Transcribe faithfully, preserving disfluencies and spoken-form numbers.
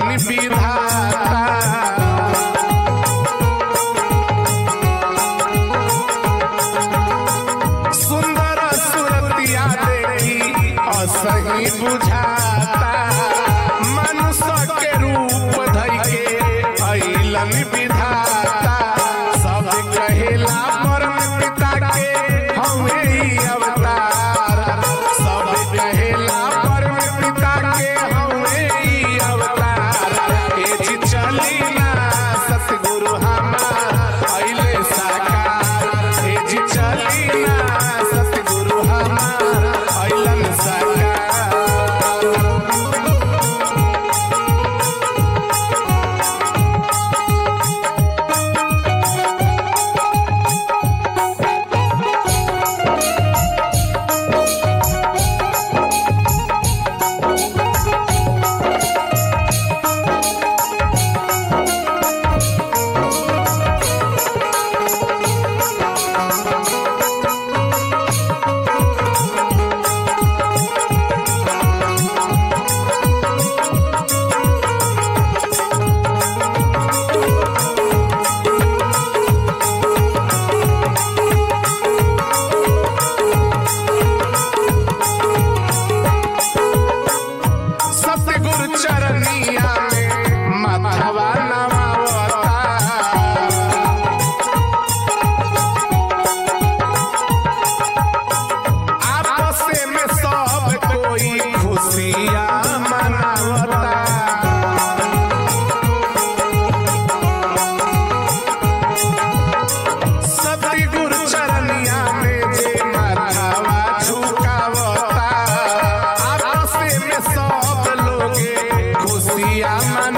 विधाता। सुंदर सुरतिया देखी असही बुझाता, मनुष्य के रूप धइ के अइलन विधाता। सब कहेला परम पिता के हमें ही अवतार, सब कहेला परम पिता के हमें ही अवतार। ए जी चली ना सतगुरु हमार अइले साकार, ए जी चली ना सतगुरु हमार अइलन साकार। सतगुरु चरनिया में माथवा नवावता, आपस में सब कोई खुशियाँ मनावता। सतगुरु चरनिया में जे माथवा झुकावता, आपस में सब लोगे खुशियाँ